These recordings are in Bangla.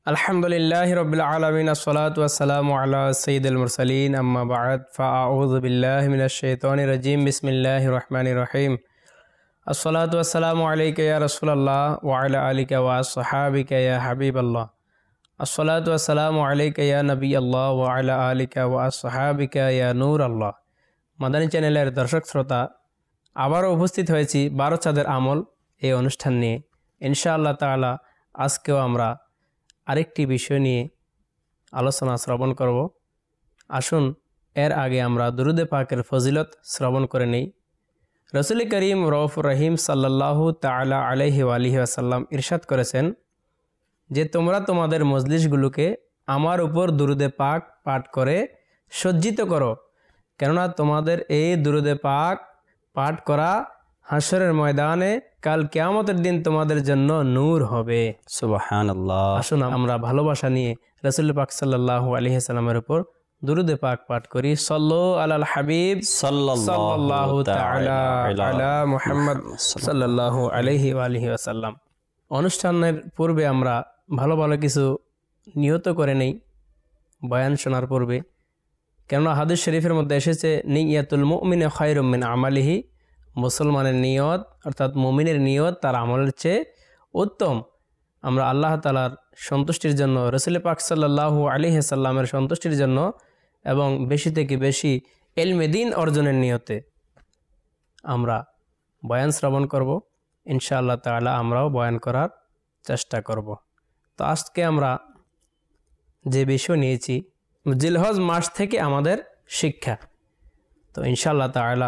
আলহামদুলিল্লাহি রাব্বিল আলামিন আসসালাতু ওয়াসসালামু আলা সাইয়্যিদিল মুরসালিন আম্মা বা'দ ফাআউযু বিল্লাহি মিনাশ শাইতানির রাজিম বিসমিল্লাহির রহমানির রহিম আসসালাতু ওয়াসসালামু আলাইকা ইয়া রাসূলুল্লাহ ওয়া আলা আলিকা ওয়া আসহাবিকা ইয়া হাবিবাল্লাহ আসসালাতু ওয়াসসালামু আলাইকা ইয়া নবিয়াল্লাহ ওয়া আলা আলিকা ওয়া আসহাবিকা ইয়া নূরাল্লাহ। মাদানী চ্যানেলের দর্শক শ্রোতা, আবারও উপস্থিত হয়েছি 12 চাঁদের আমল এই অনুষ্ঠান নিয়ে। ইনশাআল্লাহ তাআলা আজকেও আমরা আরেকটি বিষয় নিয়ে আলোচনা শ্রবণ করব। আসুন এর আগে আমরা দুরুদে পাকের ফজিলত শ্রবণ করে নেই। রসুল করিম রউফুর রহিম সাল্লাল্লাহু তাআলা আলাইহি ওয়া আলিহি ওয়াসাল্লাম ইরশাদ করেছেন যে তোমরা তোমাদের মজলিসগুলোকে আমার উপর দুরুদে পাক পাঠ করে সজ্জিত করো, কেননা তোমাদের এই দুরুদে পাক পাঠ করা হাশরের ময়দানে কাল কিয়ামতের দিন তোমাদের জন্য নূর হবে। সুবহানাল্লাহ। আসুন আমরা ভালোবাসা নিয়ে রাসূল পাক সাল্লাল্লাহু আলাইহি সাল্লামের উপর দুরুদে পাক পাঠ করি। সাল্লু আলাল হাবিব সাল্লাল্লাহু তাআলা আলা মুহাম্মদ সাল্লাল্লাহু আলাইহি ওয়া আলিহি ওয়াসাল্লাম। অনুষ্ঠানের পূর্বে আমরা ভালো ভালো কিছু নিয়ত করে নেই বয়ান শোনার পূর্বে, কেননা হাদিস শরীফের মধ্যে এসেছে নিয়াতুল মুমিনি খায়রুম মিন আমালিহি, মুসলমানের নিয়ত অর্থাৎ মুমিনের নিয়ত তার আমলের চেয়ে উত্তম। আমরা আল্লাহ তাআলার সন্তুষ্টির জন্য, রাসূল পাক সাল্লাল্লাহু আলাইহি সাল্লামের সন্তুষ্টির জন্য এবং বেশি থেকে বেশি ইলমে দ্বীন অর্জনের নিয়তে আমরা বয়ান শ্রবণ করব। ইনশাআল্লাহ তাআলা আমরাও বয়ান করার চেষ্টা করব। তো আজকে আমরা যে বিষয় নিয়েছি জিলহজ মাস থেকে আমাদের শিক্ষা। তো ইনশাআল্লাহ তাআলা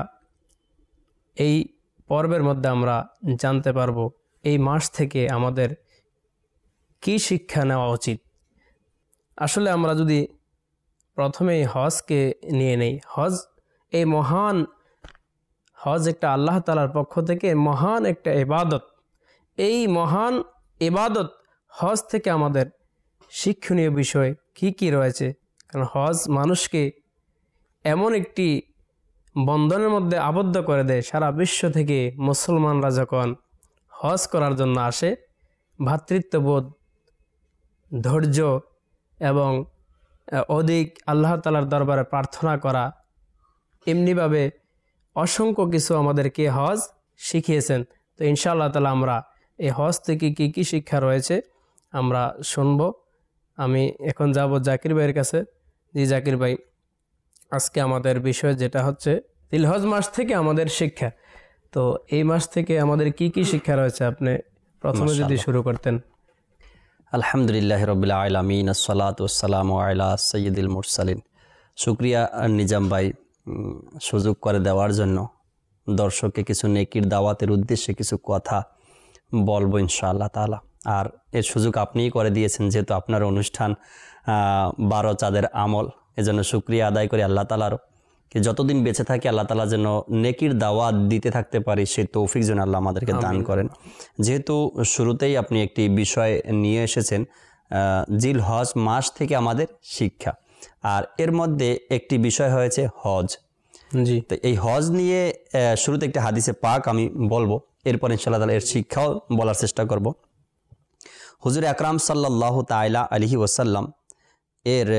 এই পর্বের মধ্যে আমরা জানতে পারবো এই মাস থেকে আমাদের কি শিক্ষা নেওয়া উচিত। আসলে আমরা যদি প্রথমেই হজকে নিয়ে নেই, এই মহান হজ একটা আল্লাহ তাআলার পক্ষ থেকে মহান একটা ইবাদত। এই মহান ইবাদত হজ থেকে আমাদের শিক্ষণীয় বিষয় কি কি রয়েছে, কারণ হজ মানুষকে এমন একটি বন্ধনের মধ্যে আবদ্ধ করে দেয়। সারা বিশ্ব থেকে মুসলমানরা যখন হজ করার জন্য আসে, ভ্রাতৃত্ববোধ, ধৈর্য এবং অধিক আল্লাহ তাআলার দরবারে প্রার্থনা করা, এমনিভাবে অসংখ্য কিছু আমাদেরকে হজ শিখিয়েছেন। তো ইনশাআল্লাহ তাআলা আমরা এই হজ থেকে কি কি শিক্ষা রয়েছে আমরা শুনব। আমি এখন যাব জাকির ভাইয়ের কাছে। জি জাকির ভাই, আজকে আমাদের বিষয় যেটা হচ্ছে জিলহজ মাস থেকে আমাদের শিক্ষা। তো এই মাস থেকে আমাদের কি কি শিক্ষা রয়েছে আপনি প্রথমে যদি শুরু করতেন। আলহামদুলিল্লাহি রাব্বিল আলামিন আসসালাতু ওয়াসসালামু আলা সাইয়্যিদিল মুরসালিন। শুকরিয়া নিজাম ভাই সুযোগ করে দেওয়ার জন্য। দর্শককে কিছু নেকির দাওয়াতের উদ্দেশ্যে কিছু কথা বলবো ইনশাআল্লাহ তাআলা। আর এর সুযোগ আপনিই করে দিয়েছেন, যেহেতু আপনার অনুষ্ঠান 12 চাঁদের আমল, এজন্য শুকরিয়া আদায় করি আল্লাহ তাআলারও, কি যতদিন বেঁচে থাকি আল্লাহ তাআলা যেন নেকির দাওয়াত দিতে থাকতে পারি, সেই তৌফিক যেন আল্লাহ আমাদেরকে দান করেন। যেহেতু শুরুতেই আপনি একটি বিষয় নিয়ে এসেছেন, জিলহজ মাস থেকে আমাদের শিক্ষা, আর এর মধ্যে একটি বিষয় হয়েছে হজ। জি, তো এই হজ নিয়ে শুরুতে একটি হাদিসে পাক আমি বলবো, এরপর ইনশাআল্লাহ তাআলা এর শিক্ষাও বলার চেষ্টা করব। হুজুর আকরাম সাল্লাল্লাহু তাআলা আলাইহি ওয়াসাল্লাম এর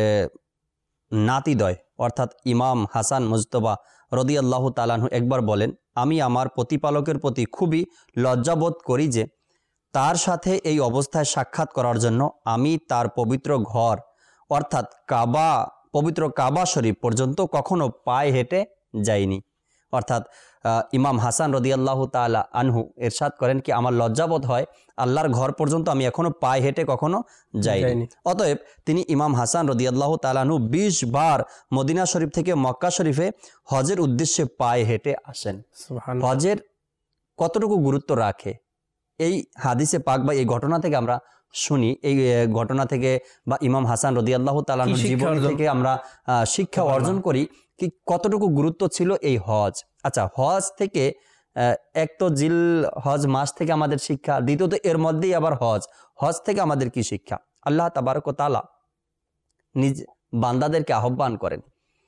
নাতিদয় অর্থাৎ ইমাম হাসান মুজতবা রাদিয়াল্লাহু তাআলা আনহু একবার বলেন, আমি আমার প্রতিপালকের প্রতি খুবই লজ্জাবোধ করি যে তার সাথে এই অবস্থায় সাক্ষাৎ করার জন্য আমি তার পবিত্র ঘর অর্থাৎ পবিত্র কাবা শরীফ পর্যন্ত কখনো পায়ে হেঁটে যাইনি। অর্থাৎ ইমাম হাসান রাদিয়াল্লাহু তাআলা আনহু ইরশাদ করেন কি আমার লজ্জাবোধ হয় আল্লাহর ঘর পর্যন্ত আমি এখনো পায়ে হেঁটে কখনো যাইনি। অতএব তিনি ইমাম হাসান রাদিয়াল্লাহু তাআলা আনহু 20 বার মদিনা শরীফ থেকে মক্কা শরীফে হজের উদ্দেশ্যে পায়ে হেঁটে আসেন। হজের কতটুকু গুরুত্ব রাখে এই হাদিসে পাক বা এই ঘটনা থেকে আমরা শুনি। এই ঘটনা থেকে বা ইমাম হাসান রাদিয়াল্লাহু তাআলা আনহুর জীবন থেকে আমরা শিক্ষা অর্জন করি কি কতটুকু গুরুত্ব ছিল এই হজ। আচ্ছা, হজ থেকে এক তো জিল হজ মাস থেকে আমাদের শিক্ষা, দ্বিতীয়ত এর মধ্যেই আবার হজ থেকে আমাদের কি শিক্ষা। আল্লাহ তাবারক ওয়া তাআলা নিজ বান্দাদেরকে আহ্বান করেন,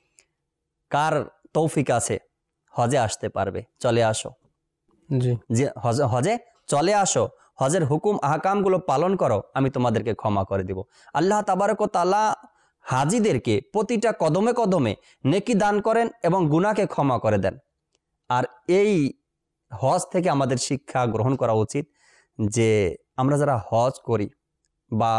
কার তৌফিক আছে হজে আসতে পারবে চলে আসো। জি, যে হজে চলে আসো, হজের হুকুম আহকামগুলো পালন করো, আমি তোমাদেরকে ক্ষমা করে দিব। আল্লাহ তাবারক ওয়া তাআলা হাজিদেরকে প্রতিটা কদমে কদমে নেকি দান করেন এবং গুনাহকে ক্ষমা করে দেন। আর এই হজ থেকে আমাদের শিক্ষা গ্রহণ করা উচিত যে আমরা যারা হজ করি বা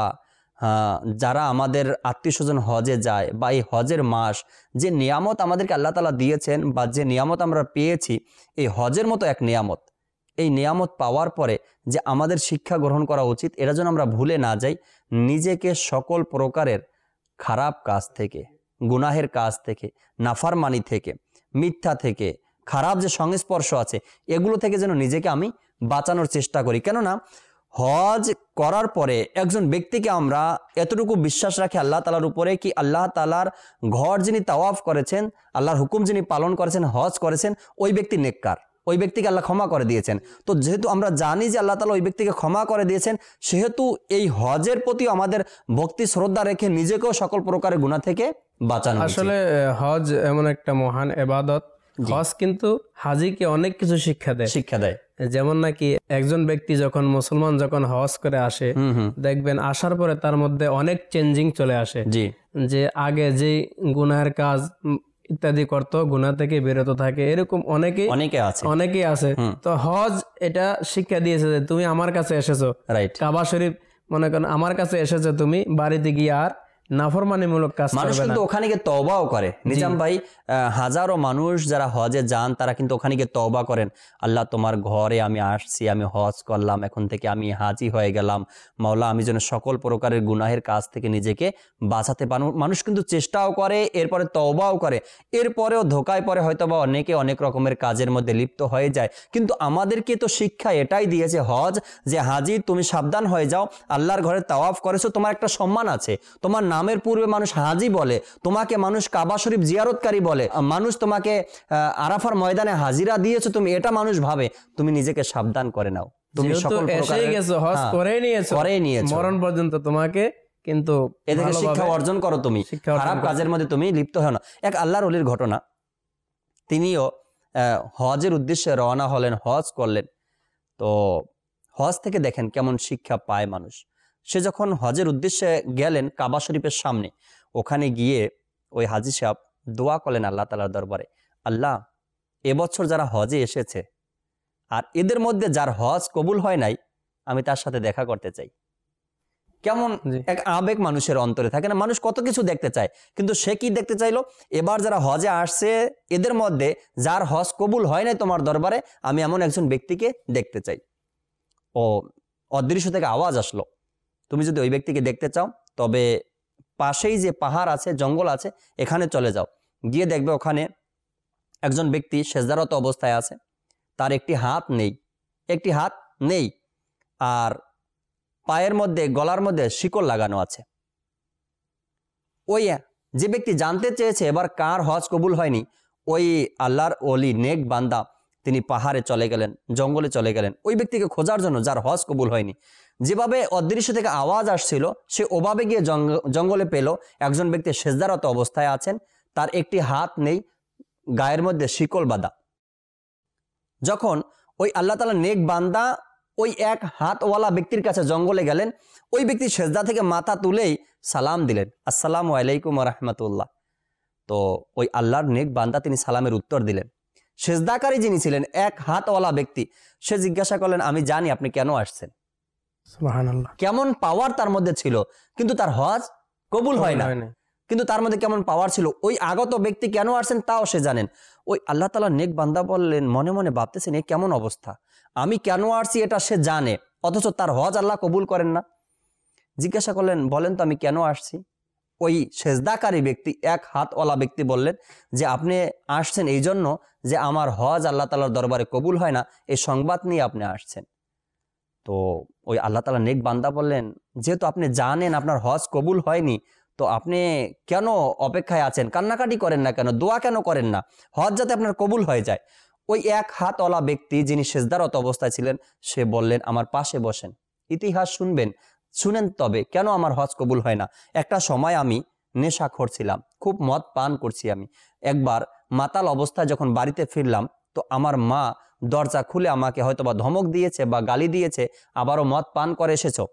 যারা আমাদের আত্মীয় স্বজন হজে যায় বা এই হজের মাস যে নিয়ামত আমাদেরকে আল্লাহ তাআলা দিয়েছেন বা যে নিয়ামত আমরা পেয়েছি, এই হজের মতো এক নিয়ামত, এই নিয়ামত পাওয়ার পরে যে আমাদের শিক্ষা গ্রহণ করা উচিত, এটা যেন আমরা ভুলে না যাই। নিজেকে সকল প্রকারের খারাপ কাজ থেকে, গুনাহের কাজ থেকে, নাফরমানি থেকে, মিথ্যা থেকে, খারাপ যে সংস্পর্শ আছে এগুলো থেকে যেন নিজেকে আমি বাঁচানোর চেষ্টা করি। কেননা হজ করার পরে একজন ব্যক্তিকে আমরা এতটুকু বিশ্বাস রাখি আল্লাহ তাআলার উপরে কি আল্লাহ তাআলার ঘর যিনি তাওয়াফ করেছেন, আল্লাহর হুকুম যিনি পালন করেছেন, হজ করেছেন, ওই ব্যক্তি নেককার, ওই ব্যক্তিকে আল্লাহ ক্ষমা করে দিয়েছেন। তো যেহেতু আমরা জানি যে আল্লাহ তাআলা ওই ব্যক্তিকে ক্ষমা করে দিয়েছেন, সেহেতু এই হজের প্রতি আমাদের ভক্তি শ্রদ্ধা রেখে নিজেকেও সকল প্রকারের গুনাহ থেকে বাঁচানো। আসলে হজ এমন একটা মহান ইবাদত, হজ কিন্তু হাজিকে অনেক কিছু শিক্ষা দেয়। যেমন নাকি একজন ব্যক্তি যখন মুসলমান যখন হজ করে আসে, দেখবেন আসার পরে তার মধ্যে অনেক চেঞ্জিং চলে আসে। যে আগে যে গুনাহের কাজ ইত্যাদি করতো, গুনাহ থেকে বিরত থাকে, এরকম অনেকেই আছে। তো হজ এটা শিক্ষা দিয়েছে যে তুমি আমার কাছে এসেছো, কাবা শরীফ মনে করেন আমার কাছে এসেছো, তুমি বাড়িতে গিয়ে আর নাফরমানিমূলক কাজ মানুষ কিন্তু ওখানে গিয়ে তওবাও করে। নিজাম ভাই, হাজারো মানুষ যারা হজে যান তারা কিন্তু ওখানে গিয়ে তওবা করেন, আল্লাহ তোমার ঘরে আমি আসছি, আমি হজ করলাম, এখন থেকে আমি হাজি হয়ে গেলাম, মাওলা আমি যেন সকল প্রকারের গুনাহের কাজ থেকে নিজেকে বাঁচাতে পারবো। মানুষ কিন্তু চেষ্টাও করে, এরপরে তওবাও করে, এরপরেও ধোকায় পরে হয়তো বা অনেকে অনেক রকমের কাজের মধ্যে লিপ্ত হয়ে যায়। কিন্তু আমাদেরকে তো শিক্ষা এটাই দিয়েছে হজ, যে হাজি তুমি সাবধান হয়ে যাও, আল্লাহর ঘরে তাওয়াফ করেছো, তোমার একটা সম্মান আছে, তোমার নামের পূর্বে মানুষ হাজি বলে, তোমাকে মানুষ কাবা শরীফ জিয়ারতকারী বলে, মানুষ তোমাকে আরাফার ময়দানে হাজিরা দিয়েছো, তুমি এটা মানুষ ভাবে, তুমি নিজেকে সাবধান করে নাও, তুমি সকল প্রকারের মরণ পর্যন্ত তোমাকে কিন্তু এ থেকে শিক্ষা অর্জন করো, তুমি খারাপ কাজের মধ্যে তুমি লিপ্ত হও না। এক আল্লাহর ওলির ঘটনা, তিনিও হজের উদ্দেশ্যে রওনা হলেন, হজ করলেন। তো হজ থেকে দেখেন কেমন শিক্ষা পায় মানুষ। সে যখন হজের উদ্দেশ্যে গেলেন কাবা শরীফের সামনে, ওখানে গিয়ে ওই হাজি সাহেব দোয়া করলেন আল্লাহ তাআলার দরবারে, আল্লাহ এবছর যারা হজে এসেছে আর এদের মধ্যে যার হজ কবুল হয় নাই, আমি তার সাথে দেখা করতে চাই। কেমন এক আবেগ মানুষের অন্তরে থাকে না, মানুষ কত কিছু দেখতে চায়, কিন্তু সে কি দেখতে চাইলো, এবার যারা হজে আসছে এদের মধ্যে যার হজ কবুল হয় নাই তোমার দরবারে, আমি এমন একজন ব্যক্তিকে দেখতে চাই। ও অদৃশ্য থেকে আওয়াজ আসলো, তুমি যদি ওই ব্যক্তিকে দেখতে চাও তবে পাশেই যে পাহাড় আছে, জঙ্গল আছে, এখানে চলে যাও, গিয়ে দেখবে ওখানে একজন ব্যক্তি সেজদারত অবস্থায় আছে, তার একটি হাত নেই, আর পায়ের মধ্যে গলার মধ্যে শিকল লাগানো আছে। ওই যে ব্যক্তি জানতে চেয়েছে এবার কার হজ কবুল হয়নি, ওই আল্লাহর ওলি নেক বান্দা তিনি পাহাড়ে চলে গেলেন, জঙ্গলে চলে গেলেন ওই ব্যক্তিকে খোঁজার জন্য যার হজ কবুল হয়নি। যেভাবে অদৃশ্য থেকে আওয়াজ আসছিল সে ওভাবে গিয়ে জঙ্গলে পেল একজন ব্যক্তি সেজদারত অবস্থায় আছেন, তার একটি হাত নেই, গায়ের মধ্যে শিকল বাঁধা। যখন ওই আল্লাহ তাআলা নেক বান্দা ওই এক হাতওয়ালা ব্যক্তির কাছে জঙ্গলে গেলেন, ওই ব্যক্তি সেজদা থেকে মাথা তুলেই সালাম দিলেন, আসসালামু আলাইকুম ওয়া রাহমাতুল্লাহ। তো ওই আল্লাহর নেক বান্দা তিনি সালামের উত্তর দিলেন। সেজদাকারী যিনি ছিলেন এক হাতওয়ালা ব্যক্তি, সে জিজ্ঞাসা করলেন, আমি জানি আপনি কেন আসছেন। সুবহানাল্লাহ, কেমন পাওয়ার তার মধ্যে ছিল, কিন্তু তার হজ কবুল হয় না, কিন্তু তার মধ্যে কেমন পাওয়ার ছিল, ওই আগত ব্যক্তি কেন আসছেন তাও সে জানেন। ওই আল্লাহ তাআলা নেক বান্দা বললেন, মনে মনে ভাবতেছেন এ কেমন অবস্থা, আমি কেন আসছি এটা সে জানে, অথচ তার হজ আল্লাহ কবুল করেন না। জিজ্ঞাসা করলেন, বলেন তো আমি কেন আসছি। ওই সেজদাকারী ব্যক্তি এক হাতওয়ালা ব্যক্তি বললেন যে আপনি আসছেন এই জন্য যে আমার হজ আল্লাহ তাআলার দরবারে কবুল হয় না, এই সংবাদ নিয়ে আপনি আসছেন। তো ওই আল্লাহ তাআলা নেক বান্দা বললেন, যেহেতু আপনি জানেন আপনার হজ কবুল হয়নি, তো আপনি কেন অপেক্ষায় আছেন, কান্নাকাটি করেন না কেন, দোয়া কেন করেন না, হজ যাতে আপনার কবুল হয়ে যায়। ওই এক হাতওয়ালা ব্যক্তি যিনি সেজদারত অবস্থায় ছিলেন সে বললেন, আমার পাশে বসেন, ইতিহাস শুনেন তবে কেন আমার হজ কবুল হয় না। একটা সময় আমি নেশাখোর ছিলাম, খুব মদ পান করছি আমি। একবার মাতাল অবস্থায় যখন বাড়িতে ফিরলাম তো আমার মা দরজা খুলে আমাকে হয়তো বা ধমক দিয়েছে বা গালি দিয়েছে, আবারও মদ পান করে এসেছো।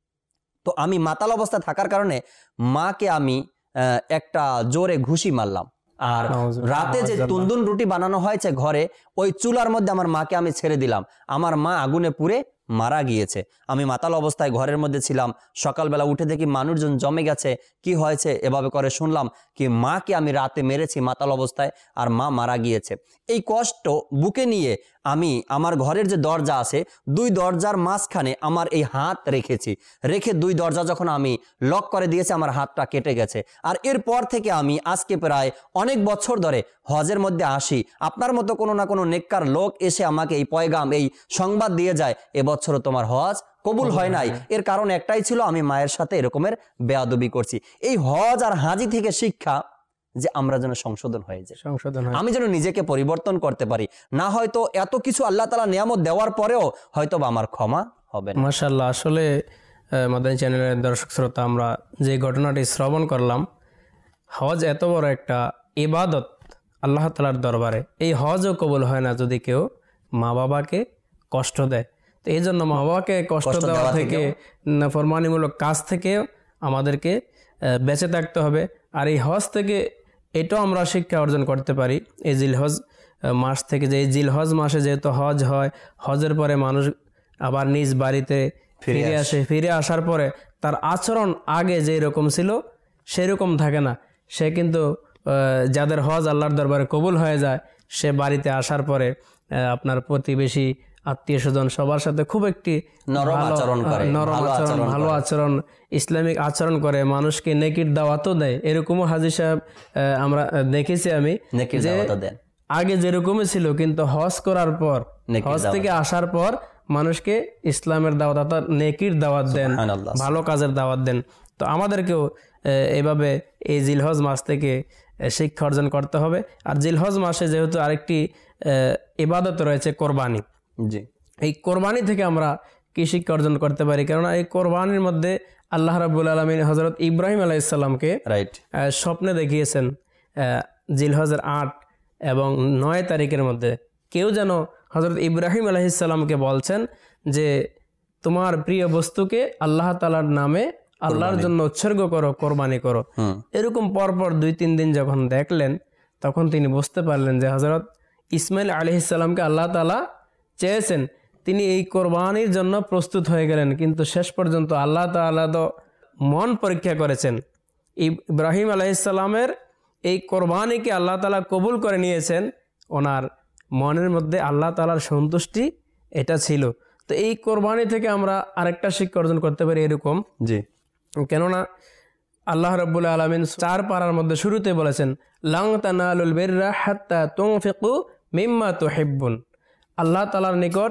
তো আমি মাতাল অবস্থা থাকার কারণে মাকে আমি একটা জোরে ঘুষি মারলাম। আর রাতে যে তুন্দুন রুটি বানানো হয়েছে ঘরে, ওই চুলার মধ্যে আমার মাকে আমি ছেড়ে দিলাম। আমার মা আগুনে পুড়ে মারা গিয়েছে। আমি মাতাল অবস্থায় ঘরের মধ্যে ছিলাম। সকালবেলা উঠে দেখি মানুষজন জমে গেছে, কি হয়েছে এভাবে করে শুনলাম কি মাকে আমি রাতে মেরেছি মাতাল অবস্থায়, আর মা মারা গিয়েছে। এই কষ্ট বুকে নিয়ে আমি আমার ঘরের যে দরজা আছে, 2 দরজার মাঝখানে আমার এই হাত রেখেছি। রেখে 2 দরজা যখন আমি লক করে দিয়েছি, আমার হাতটা কেটে গেছে। আর এরপর থেকে আমি আজকে প্রায় অনেক বছর ধরে হজের মধ্যে আসি। আপনার মতো কোনো না কোনো নেককার লোক এসে আমাকে এই পয়গাম, এই সংবাদ দিয়ে যায়, এবছরও তোমার হজ কবুল হয় নাই। এর কারণ একটাই ছিল, আমি মায়ের সাথে এরকমের বেয়াদবি করছি। এই হজ আর হাজি থেকে শিক্ষা যে আমরা যেন সংশোধন হয়ে যায়, আমি যেন নিজেকে পরিবর্তন করতে পারি। না হয়তো এত কিছু আল্লাহ তাআলা নিয়ামত দেওয়ার পরেও হয়তো আমার ক্ষমা হবে না। মাশাআল্লাহ, আসলে মাদানী চ্যানেলের দর্শক শ্রোতা, আমরা যে ঘটনাটি শ্রবণ করলাম, হজ এত বড় একটা ইবাদত আল্লাহ তাআলার দরবারে। এই হজও কবুল হয় না যদি কেউ মা বাবাকে কষ্ট দেয়। তো এই জন্য মা বাবাকে কষ্ট দেওয়া থেকে, নাফরমানিমূলক কাজ থেকে আমাদেরকে বেঁচে থাকতে হবে। আর এই হজ থেকে এটাও আমরা শিক্ষা অর্জন করতে পারি, এই জিলহজ মাস থেকে, যে এই জিলহজ মাসে যেহেতু হজ হয়, হজের পরে মানুষ আবার নিজ বাড়িতে ফিরে আসে। ফিরে আসার পরে তার আচরণ আগে যে রকম ছিল সেরকম থাকে না। সে কিন্তু যাদের হজ আল্লাহর দরবারে কবুল হয়ে যায়, সে বাড়িতে আসার পরে আপনার প্রতিবেশী, আত্মীয় স্বজন সবার সাথে খুব একটি নরম আচরণ, ভালো আচরণ, ইসলামিক আচরণ করে, মানুষকে নেকির দাওয়াতও দেয়। এরকমও হাজী সাহেব আমরা দেখেছি আমি, যে আগে যেরকমই ছিল কিন্তু হজ করার পর, হজ থেকে আসার পর মানুষকে ইসলামের দাওয়াত অর্থাৎ নেকির দাওয়াত দেন, ভালো কাজের দাওয়াত দেন। তো আমাদেরকেও এভাবে এই জিলহজ মাস থেকে শিক্ষা অর্জন করতে হবে। আর জিলহজ মাসে যেহেতু আরেকটি ইবাদত রয়েছে, কোরবানি। জি, এই কোরবানি থেকে আমরা কি শিক্ষা অর্জন করতে পারি? কেননা এই কোরবানির মধ্যে আল্লাহ রাব্বুল আলামিন হযরত ইব্রাহিম আলাইহিস সালামকে স্বপ্নে দেখিয়েছেন জিলহজের 8 এবং 9 তারিখের মধ্যে। কেউ যেন হযরত ইব্রাহিম আলাইহিস সালামকে বলছেন যে তোমার প্রিয় বস্তুকে আল্লাহ তাআলার নামে আল্লাহর জন্য উৎসর্গ করো, কোরবানি করো। এরকম পরপর 2-3 দিন যখন দেখলেন, তখন তিনি বুঝতে পারলেন যে হযরত ইসমাইল আলাইহিস সালামকে আল্লাহ তাআলা চেয়েছেন, তিনি এই কোরবানির জন্য প্রস্তুত হয়ে গেলেন। কিন্তু শেষ পর্যন্ত আল্লাহ তাআলা তো মন পরীক্ষা করেছেন। ইব্রাহিম আলাইহিস সালামের এই কোরবানিকে আল্লাহ তাআলা কবুল করে নিয়েছেন, ওনার মনের মধ্যে আল্লাহ তাআলার সন্তুষ্টি এটা ছিল। তো এই কোরবানি থেকে আমরা আরেকটা শিক্ষা অর্জন করতে পারি এরকম, জি, কেননা আল্লাহ রাব্বুল আলামিন 4 পারার মধ্যে শুরুতে বলেছেন, লান তানালুল বিররা হাত্তা তুনফিকু মিম্মা তুহিব্বুন। আল্লাহ তাআলার নিকট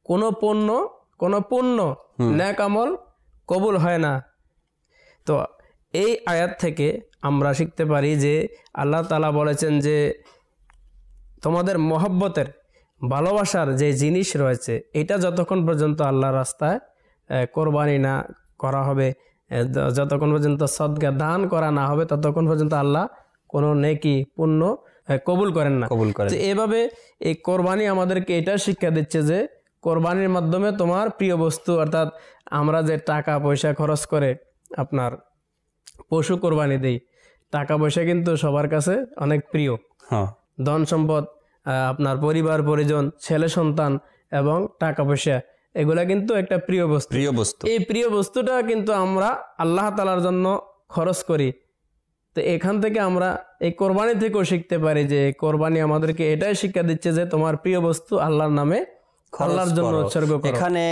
কোনো পুণ্য নেক আমল কবুল হয় না। তো এই আয়াত থেকে আমরা শিখতে পারি যে আল্লাহ তাআলা বলেছেন যে তোমাদের মহব্বতের, ভালোবাসার যে জিনিস রয়েছে, এটা যতক্ষণ পর্যন্ত আল্লাহর রাস্তায় কোরবানি না করা হবে, যতক্ষণ পর্যন্ত সদকা দান করা না হবে, ততক্ষণ পর্যন্ত আল্লাহ কোনো নেকি পুণ্য কবুল করেন না। তো এভাবে এই কোরবানি আমাদেরকে এটা শিক্ষা দিচ্ছে যে কোরবানির মাধ্যমে তোমার প্রিয় বস্তু, অর্থাৎ আমরা যে টাকা পয়সা খরচ করে আপনার পশু কোরবানি দেই, টাকা পয়সা কিন্তু সবার কাছে অনেক প্রিয়। ধন সম্পদ, আপনার পরিবার পরিজন, ছেলে সন্তান এবং টাকা পয়সা, এগুলা কিন্তু একটা প্রিয় বস্তু। এই প্রিয় বস্তুটা কিন্তু আমরা আল্লাহ তাআলার জন্য খরচ করি। তো এখান থেকে আমরা এই কোরবানি থেকেও শিখতে পারি যে কোরবানি আমাদেরকে এটাই শিক্ষা দিচ্ছে যে তোমার প্রিয় বস্তু আল্লাহর নামে, আল্লাহর জন্য উৎসর্গ করো। এখানে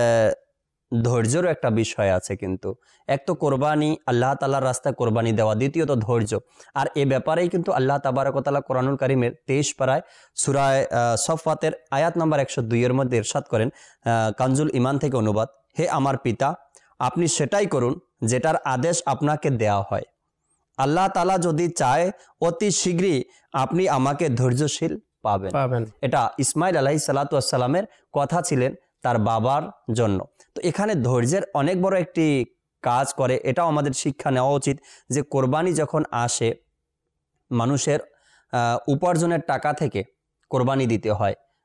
ধৈর্যের একটা বিষয় আছে, কিন্তু এক তো কোরবানি আল্লাহ তাআলার রাস্তায় কোরবানি দেওয়া, দ্বিতীয়ত ধৈর্য। আর এ ব্যাপারেই কিন্তু আল্লাহ তাবারক ওয়া তাআলা কোরআনুল কারীমের 23 পারায় সূরা সফফাতের আয়াত নম্বর 102 এর মধ্যে ইরশাদ করেন, কানজুল ঈমান থেকে অনুবাদ, হে আমার পিতা, আপনি সেটাই করুন যেটার আদেশ আপনাকে দেওয়া হয়। আল্লাহ তাআলা যদি চায় অতি শীঘ্রই আপনি আমাকে ধৈর্যশীল পাবেন। এটা ইসমাইল আলাইহিস সালাতু ওয়াস সালামের কথা ছিলেন তার বাবার জন্য। তো এখানে ধৈর্যের অনেক বড় একটি কাজ করে, এটাও আমাদের শিক্ষা নেওয়া উচিত যে কোরবানি যখন আসে, মানুষের উপার্জনের টাকা থেকে কোরবানি দিতে হয়।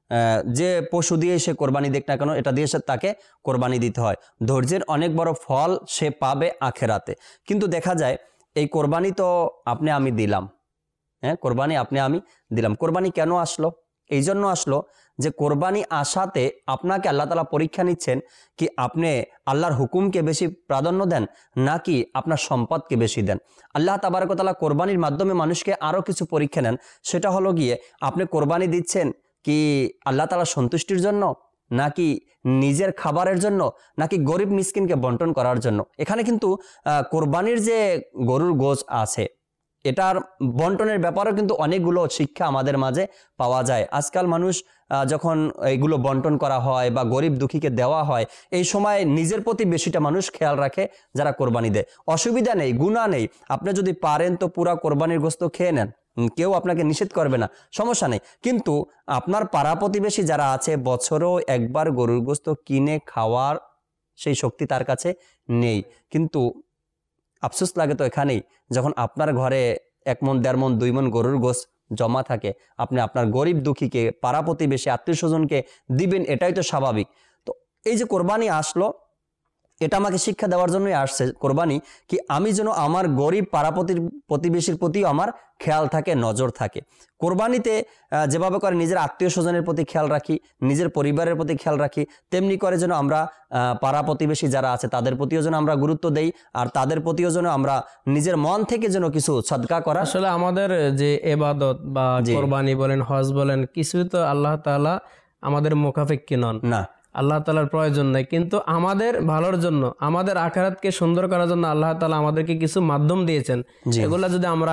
যে পশু দিয়ে সে কোরবানি দেখ না কেন, এটা দিয়ে তাকে কোরবানি দিতে হয়। ধৈর্যের অনেক বড় ফল সে পাবে আখেরাতে। কিন্তু দেখা যায় এই কোরবানি তো আপনি আমি দিলাম, কোরবানি আপনি আমি দিলাম। কোরবানি কেন আসলো? এই জন্য আসলো যে কোরবানি আসাতে আপনাকে আল্লাহ তাআলা পরীক্ষা নিচ্ছেন কি আপনি আল্লাহর হুকুমকে বেশি প্রাধান্য দেন নাকি আপনার সম্পদকে বেশি দেন। আল্লাহ তাবারক ওয়া তাআলা কোরবানির মাধ্যমে মানুষকে আরও কিছু পরীক্ষা নেন। সেটা হলো গিয়ে আপনি কোরবানি দিচ্ছেন কি আল্লাহ তাআলার সন্তুষ্টির জন্য, নাকি নিজের খাবারের জন্য, নাকি গরিব মিসকিনকে বন্টন করার জন্য। এখানে কিন্তু কোরবানির যে গরুর গোশ আছে এটার বন্টনের ব্যাপারেও কিন্তু অনেকগুলো শিক্ষা আমাদের মাঝে পাওয়া যায়। আজকাল মানুষ যখন এইগুলো বন্টন করা হয় বা গরিব দুঃখীকে দেওয়া হয়, এই সময় নিজের প্রতি বেশিটা মানুষ খেয়াল রাখে যারা কোরবানি দেয়। অসুবিধা নেই, গুনাহ নেই, আপনি যদি পারেন তো পুরা কোরবানির গোশত খেয়ে নেন, কেউ আপনাকে নিষেধ করবে না, সমস্যা নেই। কিন্তু আপনার পাড়া প্রতিবেশী যারা আছে বছরেও একবার গরুর গোশত কিনে খাওয়ার সেই শক্তি তার কাছে নেই। কিন্তু আফসোস লাগে তো এখানেই, যখন আপনার ঘরে 1 মণ 1.5 মণ 2 মণ গরুর গোশত জমা থাকে, আপনি আপনার গরিব দুঃখীকে, পাড়া প্রতিবেশী, আত্মীয় স্বজনকে দিবেন, এটাই তো স্বাভাবিক। তো এই যে কোরবানি আসলো, এটা আমাকে শিক্ষা দেওয়ার জন্যই আসছে কোরবানি, কি আমি যেন আমার গরিব পাড়া প্রতিবেশীর প্রতি আমার খেয়াল থাকে, নজর থাকে। কোরবানিতে যেভাবে করে নিজের আত্মীয় স্বজনের প্রতি খেয়াল রাখি, নিজের পরিবারের প্রতি খেয়াল রাখি, তেমনি করে যেন আমরা পাড়া প্রতিবেশী যারা আছে তাদের প্রতিও যেন আমরা গুরুত্ব দেই, আর তাদের প্রতিও যেন আমরা নিজের মন থেকে যেন কিছু সদকা করা। আসলে আমাদের যে ইবাদত বা কোরবানি বলেন, হজ বলেন, কিছুই তো আল্লাহ তাআলা আমাদের মুখাপেক্ষী নন, না, আল্লাহ তাআলার প্রয়োজন নাই। কিন্তু আমাদের ভালোর জন্য, আমাদের আখিরাতকে সুন্দর করার জন্য আল্লাহ তাআলা আমাদেরকে কিছু মাধ্যম দিয়েছেন। এগুলা যদি আমরা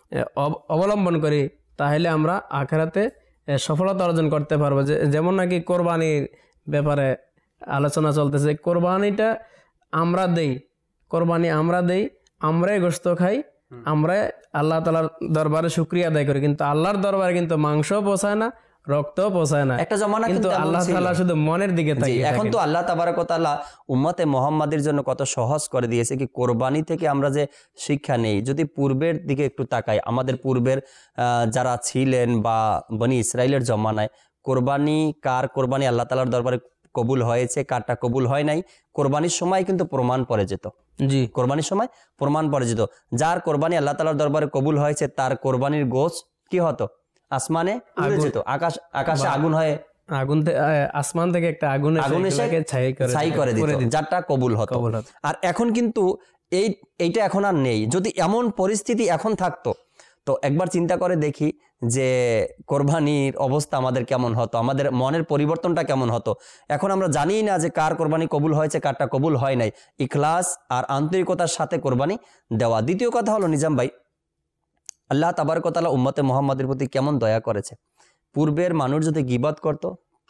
অবলম্বন করি তাহলে আমরা আখিরাতে সফলতা অর্জন করতে পারবো। যেমন নাকি কোরবানির ব্যাপারে আলোচনা চলতেছে, কোরবানিটা আমরা দেই, কোরবানি আমরা দেই, আমরাই গোশত খাই, আমরা আল্লাহ তাআলার দরবারে শুকরিয়া আদায় করি, কিন্তু আল্লাহর দরবারে কিন্তু মাংসও পৌঁছায় না, রক্তও পৌঁছায় না। একটা জমানা কিন্তু আল্লাহ তাআলা শুধু মনের দিকে তাকিয়ে। এখন তো আল্লাহ তাবারক ওয়া তাআলা উম্মতে মুহাম্মাদের জন্য কত সহজ করে দিয়েছে কি কোরবানি থেকে আমরা যে শিক্ষা নেই। যদি পূর্বের দিকে একটু তাকাই, আমাদের পূর্বের যারা ছিলেন বা বনি ইসরাইলের জমানায় কার কোরবানি আল্লাহ তাআলার দরবারে কবুল হয়েছে, কারটা কবুল হয় নাই, কোরবানির সময় কিন্তু প্রমাণ পড়ে যেত। জি, কোরবানির সময় প্রমাণ পড়ে যেত। যার কোরবানি আল্লাহ তাআলার দরবারে কবুল হয়েছে তার কোরবানির গোশ কি হতো, আসমানে উড়ে যেত, আকাশে আগুন হয়ে, আসমান থেকে একটা আগুন এসে ছাই করে দিত, যারটা কবুল হতো। আর এখন কিন্তু এইটা এখন আর নেই। যদি এমন পরিস্থিতি এখন থাকতো তো একবার চিন্তা করে দেখি যে কোরবানির অবস্থা আমাদের কেমন হতো, আমাদের মনের পরিবর্তনটা কেমন হতো। এখন আমরা জানি না যে কার কোরবানি কবুল হয়েছে, কারটা কবুল হয় নাই। ইখলাস আর আন্তরিকতার সাথে কোরবানি দেওয়া। দ্বিতীয় কথা হলো নিজাম ভাই, আল্লাহ তাবারক ওয়া তাআলা উম্মতে মুহাম্মাদের প্রতি কেমন দয়া করেছে। পূর্বের মানুষ যদি গীবত করত,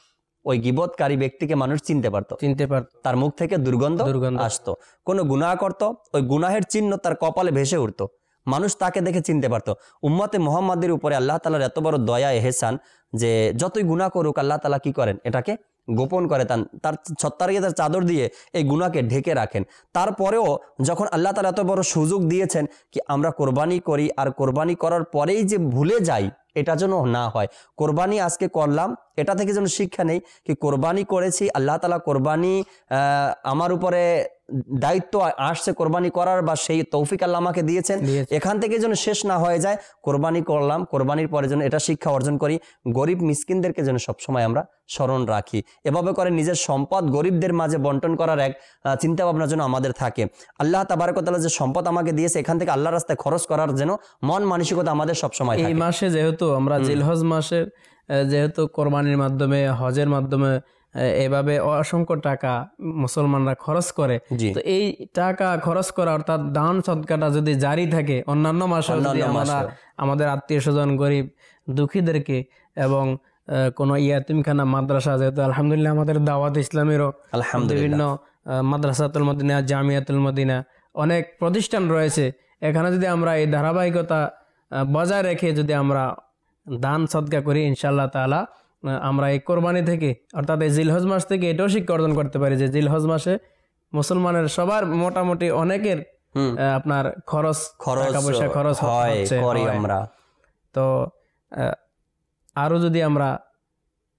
ওই গীবতকারী ব্যক্তিকে মানুষ চিনতে পারত, তার মুখ থেকে দুর্গন্ধ আসতো। কোনো গুনাহ করত, ওই গুনাহের চিহ্ন তার কপালে ভেসে উঠতো, মানুষ তাকে দেখে চিনতে পারত। উম্মতে মুহাম্মাদের উপরে আল্লাহ তাআলার এত বড় দয়া এহসান যে যতই গুনাহ করুক আল্লাহ তাআলা কি করেন, এটাকে গোপন করে, তার ছত্তারিয়ে তার চাদর দিয়ে এই গুনাহকে ঢেকে রাখেন। তারপরেও যখন আল্লাহ তাআলা এত বড় সুযোগ দিয়েছেন কি আমরা কোরবানি করি, আর কোরবানি করার পরেই যে ভুলে যাই এটা যেন না হয়। কোরবানি আজকে করলাম, এটা থেকে যেন শিক্ষা নেই কি কোরবানি করেছি, আল্লাহ তাআলা কোরবানি আমার উপরে দায়িত্ব আসছে কোরবানি করার, বা সেই তৌফিক আল্লাহ আমাকে দিয়েছেন, এখান থেকে যেন শেষ না হয়ে যায়। কোরবানি করলাম, কোরবানির পরে যেন এটা শিক্ষা অর্জন করি, গরিব মিসকিনদেরকে যেন সবসময় আমরা স্মরণ রাখি। এভাবে করে নিজের সম্পদ গরিবদের মাঝে বন্টন করার এক চিন্তা ভাবনা যেন আমাদের থাকে। আল্লাহ তাবারক ওয়া তাআলা যে সম্পদ আমাকে দিয়েছে এখান থেকে আল্লাহর রাস্তায় খরচ করার যেন মন মানসিকতা আমাদের সবসময় থাকে। এই মাসে যেহেতু আমরা জিলহজ মাসের যেহেতু কোরবানির মাধ্যমে, হজের মাধ্যমে এভাবে অসংখ্য টাকা মুসলমানরা খরচ করে, তো এই টাকা খরচ করা অর্থাৎ দান সদকাটা যদি জারি থাকে অন্যান্য মাসে, যদি আমরা আমাদের আত্মীয় স্বজন গরিব দুঃখীদেরকে এবং কোন ইয়াতিমখানা, মাদ্রাসা, যেহেতু আলহামদুলিল্লাহ আমাদের দাওয়াত ইসলামেরও বিভিন্ন মাদ্রাসাতুল মদিনা, জামিয়াতুল মদিনা অনেক প্রতিষ্ঠান রয়েছে, এখানে যদি আমরা এই ধারাবাহিকতা বজায় রেখে যদি আমরা দান সদকা করি, ইনশাআল্লাহ তাআলা আমরা এই কোরবানি থেকে অর্থাৎ এই জিলহজ মাস থেকে এটাও শিক্ষা অর্জন করতে পারি যে জিলহজ মাসে মুসলমানের সবার মোটামুটি অনেকের আপনার টাকা পয়সা খরচ হয়। তো আরো যদি আমরা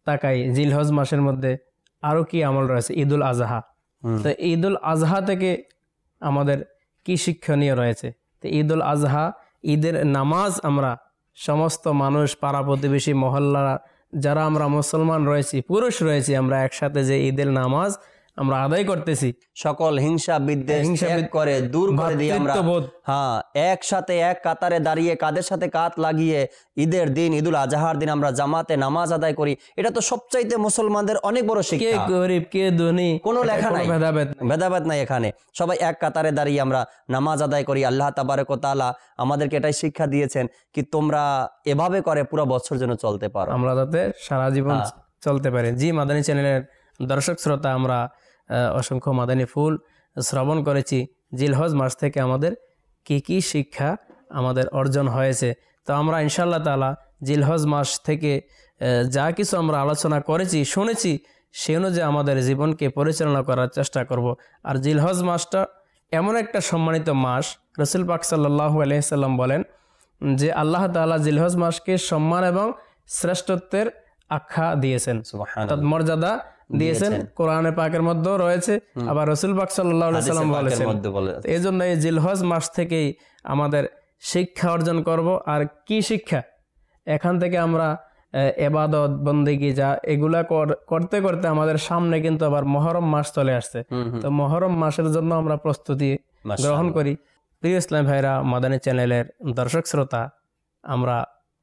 তাকাই জিলহজ মাসের মধ্যে আরো কি আমল রয়েছে, ঈদুল আজহা। তো ঈদুল আজহা থেকে আমাদের কি শিক্ষণীয় রয়েছে? তো ঈদুল আজহা, ঈদের নামাজ আমরা সমস্ত মানুষ, পাড়া প্রতিবেশী, মহল্লা, যারা আমরা মুসলমান রয়েছি, পুরুষ রয়েছি, আমরা একসাথে যে ঈদের নামাজ আমরা আদায় করতেছি, সকল হিংসা বিদ্বেষ ত্যাগ করে দূর করে দিয়ে আমরা হ্যাঁ একসাথে এক কাতারে দাঁড়িয়ে কাঁধের সাথে কাঁধ লাগিয়ে ঈদের দিন, ঈদুল আজহার দিন আমরা জামাতে নামাজ আদায় করি। এটা তো সবচাইতে মুসলমানদের অনেক বড় শিক্ষা। কে গরিব কে ধনী কোনো লেখা নাই, ভেদাভেদ নাই এখানে। সবাই এক কাতারে দাঁড়িয়ে আমরা নামাজ আদায় করি। আল্লাহ তাবারক ওয়া তাআলা আমাদেরকে এটাই শিক্ষা দিয়েছেন কি তোমরা এভাবে করে পুরো বছর যেন চলতে পারো, আমরা যাতে সারা জীবন চলতে পারি। জি মাদানী চ্যানেলের দর্শক শ্রোতা, আমরা অসংখ্য মাদানী ফুল শ্রবণ করেছি। জিলহজ মাস থেকে আমাদের কি কি শিক্ষা আমাদের অর্জন হয়েছে। তো আমরা ইনশাআল্লাহ তাআলা জিলহজ মাস থেকে যা কিছু আমরা আলোচনা করেছি, শুনেছি, সে অনুযায়ী আমাদের জীবনকে পরিচালনা করার চেষ্টা করব। আর জিলহজ মাসটা এমন একটা সম্মানিত মাস, রাসূল পাক সাল্লাল্লাহু আলাইহি সাল্লাম বলেন যে আল্লাহ তাআলা জিলহজ মাসকে সম্মান এবং শ্রেষ্ঠত্বের আখ্যা দিয়েছেন, অর্থাৎ মর্যাদা দিয়েছেন। কোরআনে পাকের মধ্যেও রয়েছে, আবার রাসূল পাক সাল্লাল্লাহু আলাইহি সাল্লাম বলেছেন। এই জন্য এই জিলহজ মাস থেকেই আমাদের শিক্ষা অর্জন করব। আর কি শিক্ষা? এখান থেকে আমরা ইবাদত বন্দেগী যা এগুলা করতে করতে আমাদের সামনে কিন্তু আবার মুহররম মাস চলে আসছে। তো মুহররম মাসের জন্য আমরা প্রস্তুতি গ্রহণ করি। প্রিয় ইসলাম ভাইরা, মাদানী চ্যানেলের দর্শক শ্রোতা, আমরা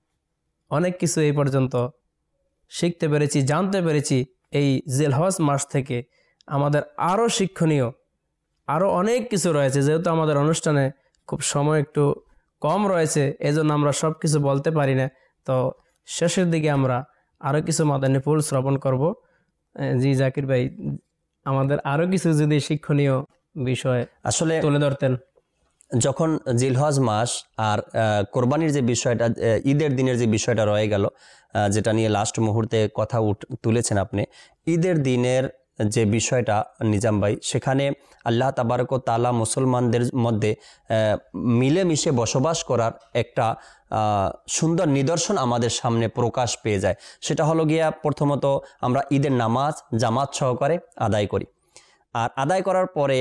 অনেক কিছু এই পর্যন্ত শিখতে পেরেছি, জানতে পেরেছি। এই জিলহজ মাস থেকে আমাদের আরও শিক্ষণীয় আরও অনেক কিছু রয়েছে। যেহেতু আমাদের অনুষ্ঠানে খুব সময় একটু কম রয়েছে, এজন্য আমরা সব কিছু বলতে পারি না। তো শেষের দিকে আমরা আরও কিছু মাদানী ফুল শ্রবণ করব। জি জাকির ভাই, আমাদের আরও কিছু যদি শিক্ষণীয় বিষয় আসলে তুলে ধরতেন। যখন জিলহজ মাস আর কোরবানির যে বিষয়টা, ঈদের দিনের যে বিষয়টা রয়ে গেল, যেটা নিয়ে লাস্ট মুহূর্তে কথা তুলেছেন আপনি, ঈদের দিনের যে বিষয়টা নিজাম ভাই, সেখানে আল্লাহ তাবারক ওয়া তাআলা মুসলমানদের মধ্যে মিলেমিশে বসবাস করার একটা সুন্দর নিদর্শন আমাদের সামনে প্রকাশ পেয়ে যায়। সেটা হলো গিয়া প্রথমত আমরা ঈদের নামাজ জামাত সহকারে আদায় করি। আর আদায় করার পরে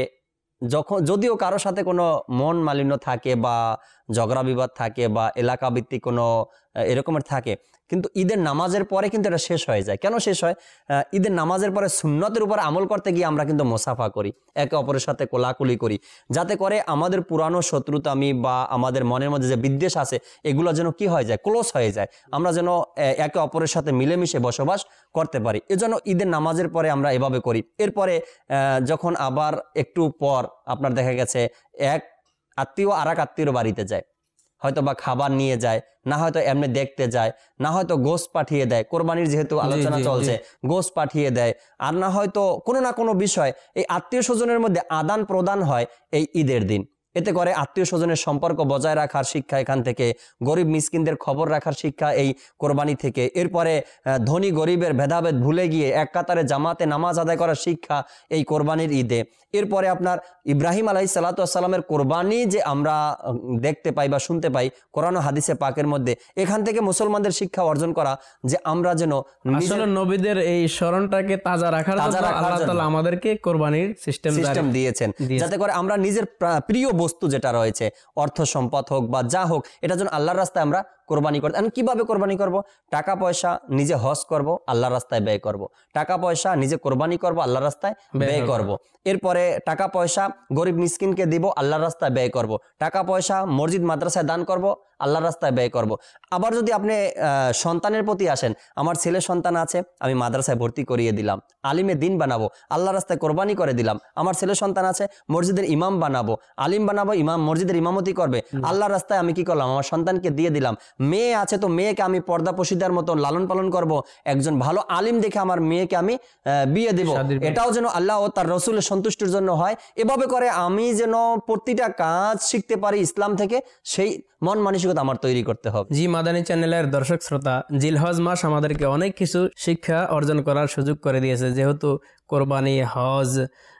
যদিও কারো সাথে কোনো মন মালিন্য থাকে বা ঝগড়া বিবাদ থাকে বা এলাকা ভিত্তিক কোনো এরকমের থাকে, কিন্তু ঈদের নামাজের পরে কিন্তু এটা শেষ হয়ে যায়। কেন শেষ হয়? ঈদের নামাজের পরে সুন্নতের উপর আমল করতে গিয়ে আমরা কিন্তু মোসাফা করি, একে অপরের সাথে কোলাকুলি করি, যাতে করে আমাদের পুরানো শত্রুতামি বা আমাদের মনের মধ্যে যে বিদ্বেষ আছে এগুলো যেন কি হয়ে যায়, ক্লোজ হয়ে যায়, আমরা যেন একে অপরের সাথে মিলেমিশে বসবাস করতে পারি। এজন্য ঈদের নামাজের পরে আমরা এভাবে করি। এরপরে যখন আবার একটু পর আপনার দেখা গেছে এক আত্মীয় আর এক আত্মীয়র বাড়িতে যায়, হয়তো বা খাবার নিয়ে যায়, না হয়তো এমনি দেখতে যায়, না হয়তো গোশত পাঠিয়ে দেয়, কোরবানির যেহেতু আলোচনা চলছে গোশত পাঠিয়ে দেয়, আর না হয়তো কোনো না কোনো বিষয় এই আত্মীয় স্বজনের মধ্যে আদান প্রদান হয় এই ঈদের দিন। এতে করে আত্মীয় স্বজনের সম্পর্ক বজায় রাখার শিক্ষা এখান থেকে, গরিব মিসকিনদের খবর রাখার শিক্ষা এই কোরবানি থেকে। এরপরে ধনী গরিবের ভেদাভেদ ভুলে গিয়ে এক কাতারে জামাতে নামাজ আদায় করার শিক্ষা এই কোরবানির ঈদে। এরপরে আপনার ইব্রাহিম আলাইহিস সালাতু ওয়াস সালামের কোরবানি যে আমরা দেখতে পাই বা শুনতে পাই কোরআন ও হাদিসে পাকের মধ্যে, এখান থেকে মুসলমানদের শিক্ষা অর্জন করা যে আমরা যেন আসলে নবীদের এই স্মরণটাকে তাজা রাখার জন্য আল্লাহ তাআলা আমাদেরকে কোরবানির সিস্টেম দিয়েছেন, যাতে করে আমরা নিজের প্রিয় বস্তু যেটা রয়েছে, অর্থ সম্পদ হোক বা যা হোক, এটা যেন আল্লাহর রাস্তায় আমরা কোরবানি করতে। কিভাবে কোরবানি করব? টাকা পয়সা নিজে হজ করব, আল্লাহর রাস্তায় ব্যয় করব, টাকা পয়সা নিজে কোরবানি করব, আল্লাহর রাস্তায় ব্যয় করব। এরপরে টাকা পয়সা গরিব মিসকিনকে দিব, আল্লাহর রাস্তায় ব্যয় করব, টাকা পয়সা মসজিদ মাদ্রাসায় দান করব, আল্লাহর রাস্তায় ব্যয় করব। আবার যদি আপনি সন্তানের প্রতি আসেন, আমার ছেলে সন্তান আছে, আমি মাদ্রাসায় ভর্তি করিয়ে দিলাম, আলিমে দিন বানাবো, আল্লাহর রাস্তায় কোরবানি করে দিলাম। আমার ছেলে সন্তান আছে, মসজিদের ইমাম বানাবো, আলিম বানাবো, ইমাম মসজিদের ইমামতি করবে, আল্লাহর রাস্তায় আমি কি করলাম, আমার সন্তানকে দিয়ে দিলাম। মেয়ে আছে, তো মেয়েকে আমি পর্দা পশিদার মতো লালন পালন করব, একজন ভালো আলিম দেখে আমার মেয়েকে আমি বিয়ে দেব, এটাও যেন আল্লাহ ও তার রসুলের সন্তুষ্টির জন্য হয়। এভাবে করে আমি যেন প্রতিটা কাজ শিখতে পারি ইসলাম থেকে, সেই মন মানসিকতা আমার তৈরি করতে হবে। জি মাদানী চ্যানেলের দর্শক শ্রোতা, জিলহজ মাস আমাদেরকে অনেক কিছু শিক্ষা অর্জন করার সুযোগ করে দিয়েছে। যেহেতু কোরবানি, হজ,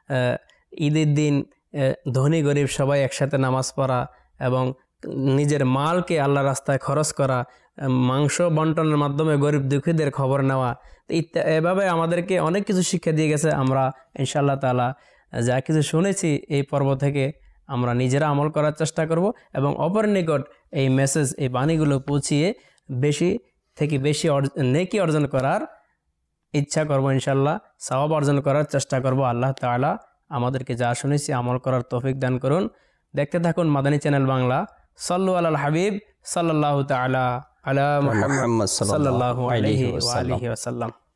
ঈদের দিন ধনী গরিব সবাই একসাথে নামাজ পড়া এবং নিজের মালকে আল্লাহ রাস্তায় খরচ করা, মাংস বন্টনের মাধ্যমে গরিব দুঃখীদের খবর নেওয়া, তো এভাবে আমাদেরকে অনেক কিছু শিক্ষা দিয়ে গেছে। আমরা ইনশাআল্লাহ তাআলা যা কিছু শুনেছি এই পর্ব থেকে আমরা নিজেরা আমল করার চেষ্টা করব এবং অপরের নিকট এই মেসেজ, এই বাণীগুলো পৌঁছিয়ে বেশি থেকে বেশি নেকি অর্জন করার ইচ্ছা করব ইনশাআল্লাহ, সওয়াব অর্জন করার চেষ্টা করব। আল্লাহ তাআলা আমাদেরকে যা শুনেছি আমল করার তৌফিক দান করুন। দেখতে থাকুন মাদানী চ্যানেল বাংলা। সাল্লু আলাল হাবিব সাল্লাল্লাহু তাআলা আলা মুহাম্মদ সাল্লাল্লাহু আলাইহি ওয়া আলিহি ওয়াসাল্লাম।